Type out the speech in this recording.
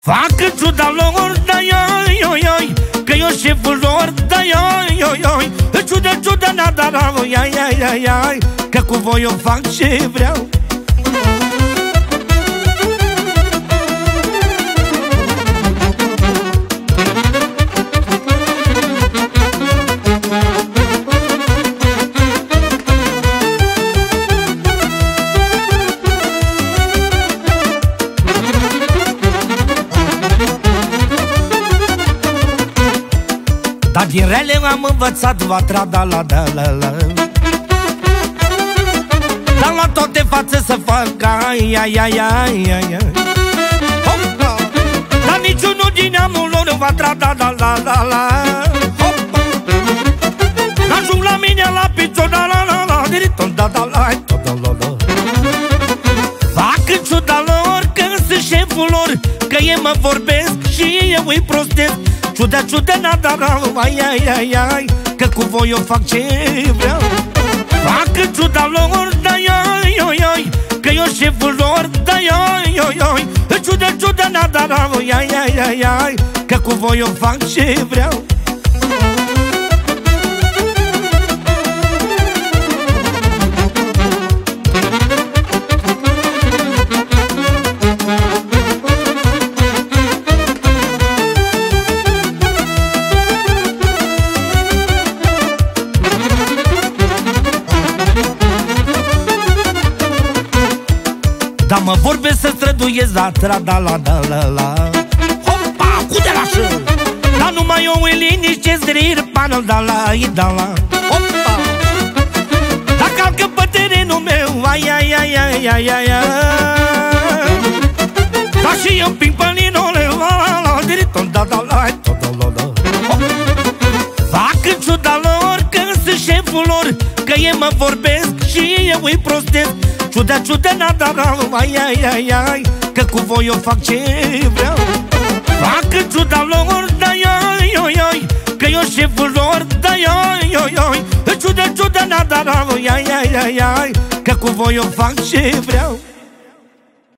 Fac în ciuda lor, da-i, că eu șeful lor, da-i, în ciuda nada, ai, că cu voi eu fac ce vreau. Dar din rele am învățat vatra, da-la. Dar la toate fațe să fac ai. Dar niciunul din neamul lor vatra, da-la. N-ajung la mine la picior, da-la, da-la. Fac în ciuda lor că sunt șeful lor, că ei mă vorbesc și eu îi prostesc. Ciuda, nada, ai, că cu voi eu fac ce vreau. Fac în ciuda lor, da-i, că eu șeful lor, da-i, în ciuda, nada, ai, că cu voi eu fac ce vreau. Dar mă vorbesc să străduiesc da-la. Hopa, cu de la șăl. Dar numai eu în liniște zdrir panul, da-la. Hopa. Dar calcă pe terenul meu, ai. Dar și eu ping pe linole, da-la. Fac în ciuda lor că sunt șeful lor, că ei mă vorbesc și eu îi prostesc. Ciuda, nada, ai, că cu voi eu fac ce vreau. Fac în ciuda lor, da-i, că eu șeful lor, da-i, în ciuda, nada, ai, că cu voi eu fac ce vreau.